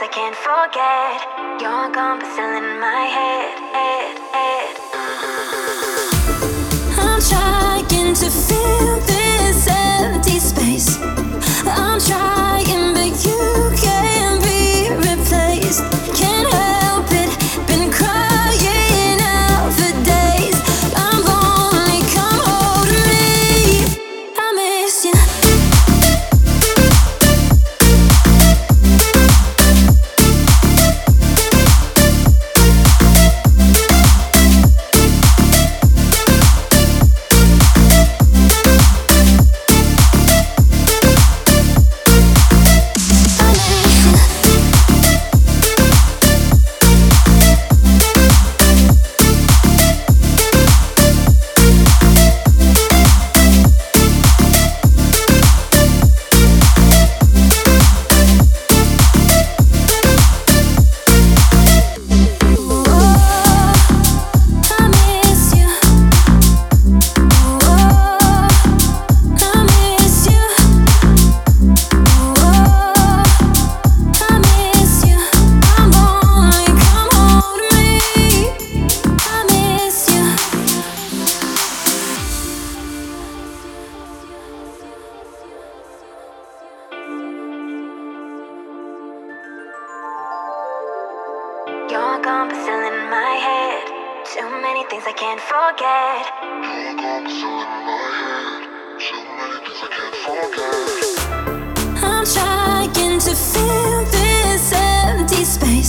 I can't forget. You're gone, but still in my head. I'm trying to fill this empty space. I'm trying, but you can't be replaced. Can't help it, been crying out for days. I'm lonely, come hold me. I miss you. You're gone, but still in my head. Too many things I can't forget. You're gone, but still in my head. Too many things I can't forget. I'm trying to fill this empty space.